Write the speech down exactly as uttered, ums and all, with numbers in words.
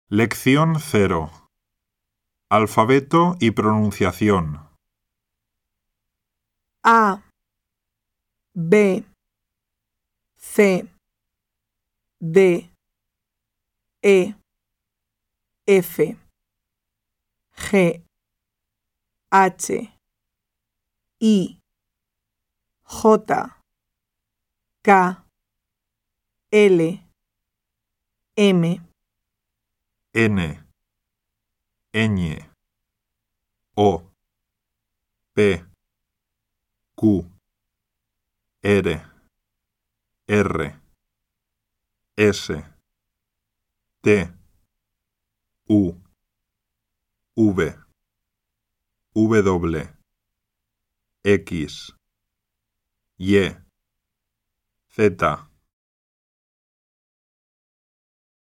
Lección cero. Alfabeto y pronunciación. A, B, C, D, E, F, G, H, I, J, K, L, M, N, ñ, O, P, Q, R, R, S, T, U, V, W, X, Y, Z,